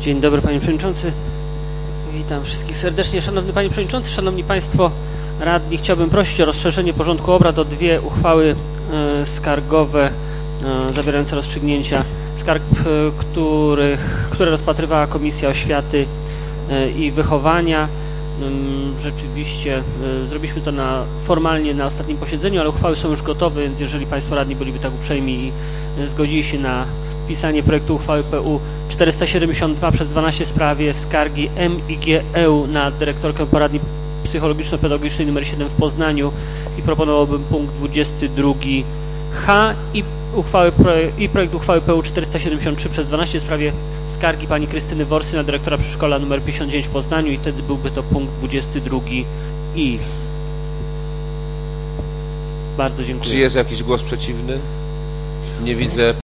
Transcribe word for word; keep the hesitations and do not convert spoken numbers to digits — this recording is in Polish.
Dzień dobry, panie przewodniczący. Witam wszystkich serdecznie. Szanowny panie przewodniczący, szanowni państwo radni, chciałbym prosić o rozszerzenie porządku obrad o dwie uchwały e, skargowe e, zawierające rozstrzygnięcia skarg, e, których, które rozpatrywała Komisja Oświaty e, i Wychowania. E, rzeczywiście e, zrobiliśmy to na, formalnie na ostatnim posiedzeniu, ale uchwały są już gotowe, więc jeżeli państwo radni byliby tak uprzejmi i e, zgodzili się na pisanie projektu uchwały P U czterysta siedemdziesiąt dwa przez dwanaście w sprawie skargi M I G E U na dyrektorkę poradni psychologiczno-pedagogicznej nr siedem w Poznaniu i proponowałbym punkt dwudziesty drugi H i, uchwały, i projekt uchwały P U czterysta siedemdziesiąt trzy przez dwanaście w sprawie skargi pani Krystyny Worsy na dyrektora przedszkola nr pięćdziesiąt dziewięć w Poznaniu i wtedy byłby to punkt dwudziesty drugi I. Bardzo dziękuję. Czy jest jakiś głos przeciwny? Nie widzę.